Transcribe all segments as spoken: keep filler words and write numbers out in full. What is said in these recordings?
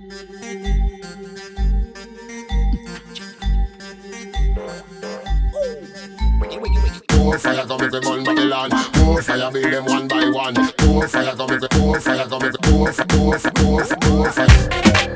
More fire come to burn Babylon. More fire build them one by one. More fire come to more fire come to more more more more fire.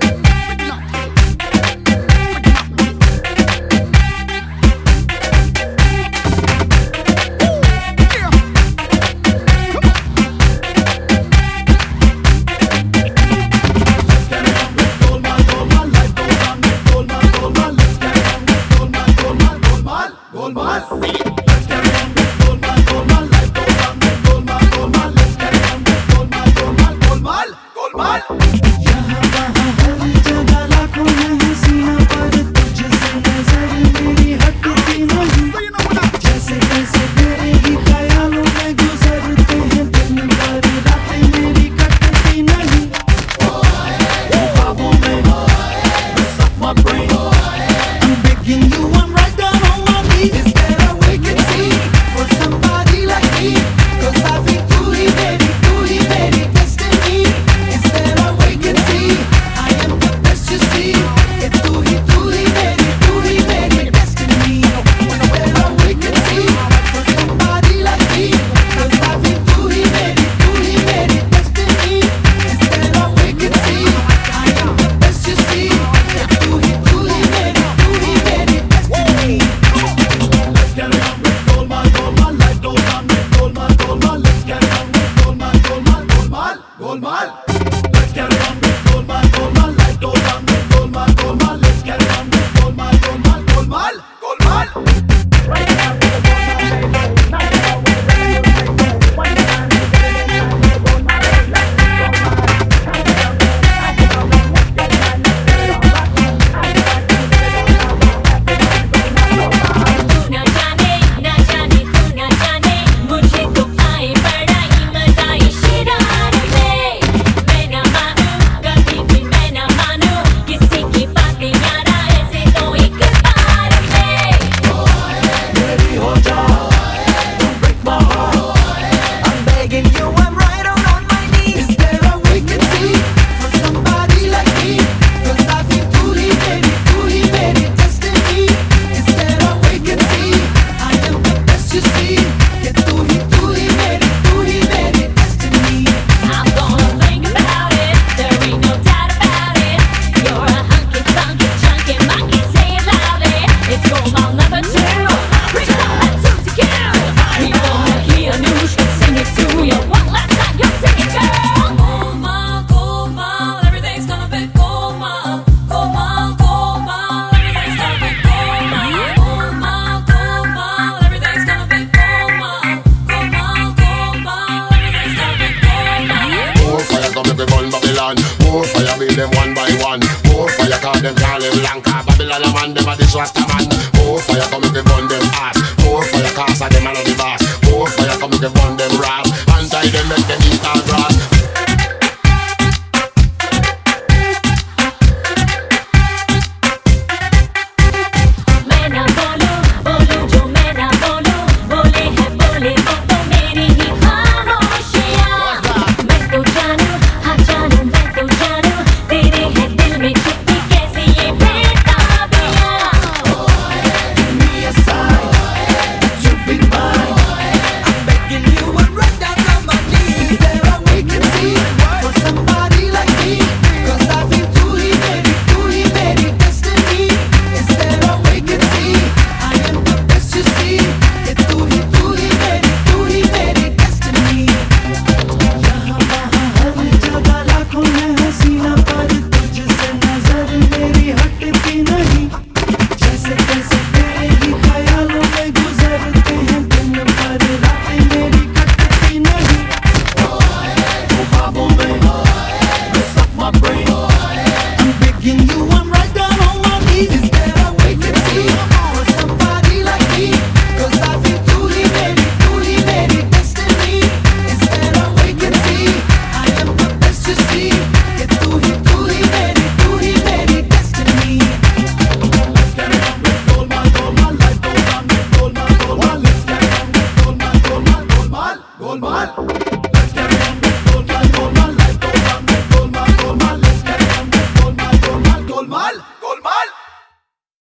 More fire build them one by one. More fire call them call them Lanka. Babylon a man, them a disaster man. More fire come if they burn them ass. More fire cause a them a the boss. More fire come if they burn them rap. Anti them make them eat all grass. You want